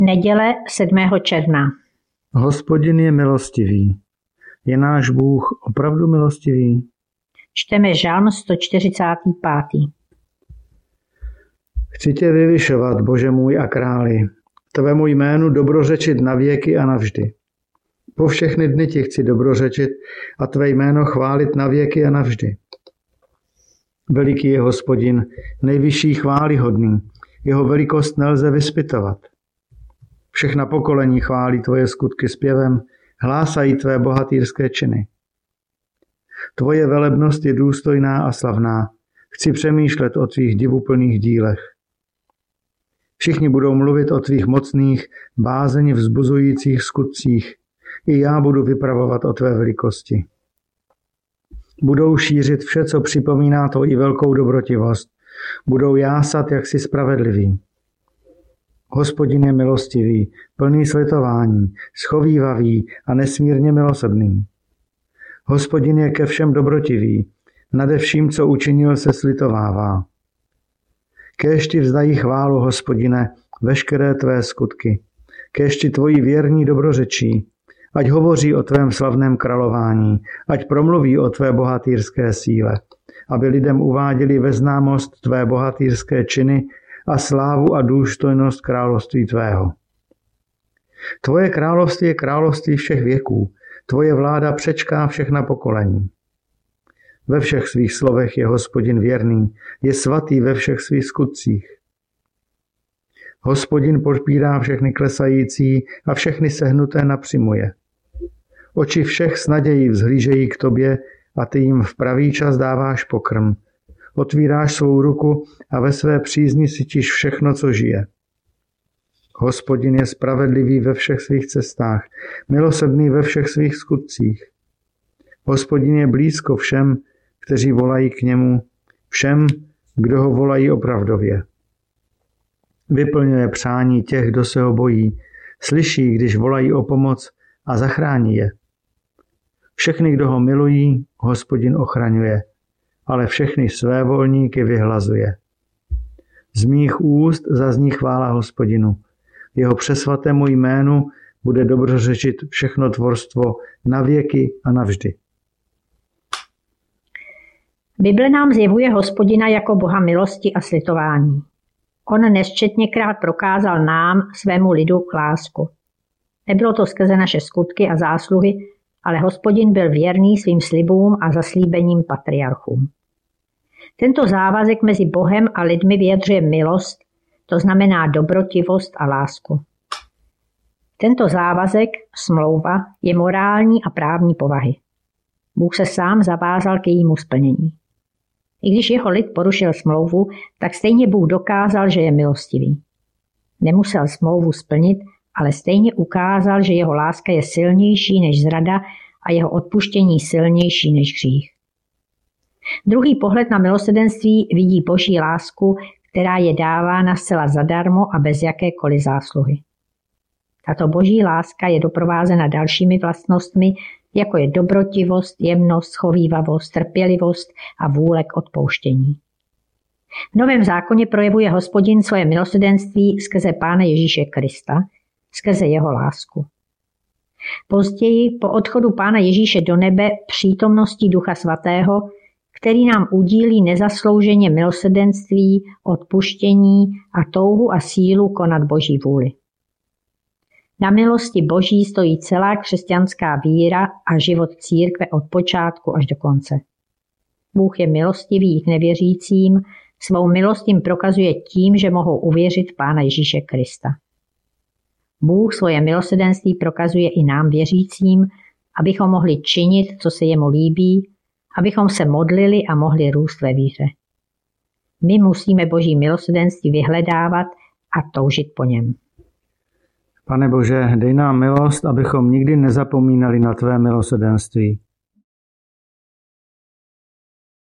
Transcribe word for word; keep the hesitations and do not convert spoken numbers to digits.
Neděle sedmého června. Hospodin je milostivý. Je náš Bůh opravdu milostivý? Čteme Žalm sto čtyřicátý pátý. Chci tě vyvyšovat, Bože můj a králi, tvému jménu dobrořečit na věky a navždy. Po všechny dny ti chci dobrořečit a tvé jméno chválit na věky a navždy. Veliký je Hospodin, nejvyšší chválihodný, jeho velikost nelze vyspytovat. Všechna pokolení chválí tvoje skutky zpěvem, hlásají tvé bohatýrské činy. Tvoje velebnost je důstojná a slavná. Chci přemýšlet o tvých divuplných dílech. Všichni budou mluvit o tvých mocných, bázeň vzbuzujících skutcích. I já budu vypravovat o tvé velikosti. Budou šířit vše, co připomíná tvoji velkou dobrotivost. Budou jásat, jak jsi spravedlivý. Hospodin je milostivý, plný slitování, schovívavý a nesmírně milosrdný. Hospodin je ke všem dobrotivý, nade vším, co učinil, se slitovává. Kéž ti vzdají chválu, Hospodine, veškeré tvé skutky. Kéž ti tvoji věrní dobrořečí, ať hovoří o tvém slavném králování, ať promluví o tvé bohatýrské síle, aby lidem uváděli ve známost tvé bohatýrské činy a slávu a důstojnost království tvého. Tvoje království je království všech věků, tvoje vláda přečká všechna pokolení. Ve všech svých slovech je Hospodin věrný, je svatý ve všech svých skutcích. Hospodin podpírá všechny klesající a všechny sehnuté napřimuje. Oči všech s nadějí vzhlížejí k tobě a ty jim v pravý čas dáváš pokrm. Otvíráš svou ruku a ve své přízni sytíš všechno, co žije. Hospodin je spravedlivý ve všech svých cestách, milosrdný ve všech svých skutcích. Hospodin je blízko všem, kteří volají k němu, všem, kdo ho volají opravdově. Vyplňuje přání těch, kdo se ho bojí, slyší, když volají o pomoc a zachrání je. Všechny, kdo ho milují, Hospodin ochraňuje, ale všechny své volníky vyhlazuje. Z mých úst zazní chvála Hospodinu. Jeho přesvatému jménu bude dobrořečit všechno tvorstvo na věky a navždy. Bible nám zjevuje Hospodina jako Boha milosti a slitování. On nesčetněkrát prokázal nám, svému lidu, lásku. Nebylo to skrze naše skutky a zásluhy, ale Hospodin byl věrný svým slibům a zaslíbením patriarchům. Tento závazek mezi Bohem a lidmi vyjadřuje milost, to znamená dobrotivost a lásku. Tento závazek, smlouva, je morální a právní povahy. Bůh se sám zavázal k jejímu splnění. I když jeho lid porušil smlouvu, tak stejně Bůh dokázal, že je milostivý. Nemusel smlouvu splnit, ale stejně ukázal, že jeho láska je silnější než zrada a jeho odpuštění silnější než hřích. Druhý pohled na milosrdenství vidí Boží lásku, která je dávána zcela zadarmo a bez jakékoliv zásluhy. Tato Boží láska je doprovázena dalšími vlastnostmi, jako je dobrotivost, jemnost, schovívavost, trpělivost a vůle k odpouštění. V Novém zákoně projevuje Hospodin svoje milosrdenství skrze Pána Ježíše Krista, skrze jeho lásku. Později, po odchodu Pána Ježíše do nebe, přítomností Ducha Svatého, který nám udílí nezaslouženě milosrdenství, odpuštění a touhu a sílu konat Boží vůli. Na milosti Boží stojí celá křesťanská víra a život církve od počátku až do konce. Bůh je milostivý k nevěřícím, svou milost jim prokazuje tím, že mohou uvěřit v Pána Ježíše Krista. Bůh svoje milosrdenství prokazuje i nám věřícím, abychom mohli činit, co se jemu líbí, abychom se modlili a mohli růst ve víře. My musíme Boží milosrdenství vyhledávat a toužit po něm. Pane Bože, dej nám milost, abychom nikdy nezapomínali na tvé milosrdenství.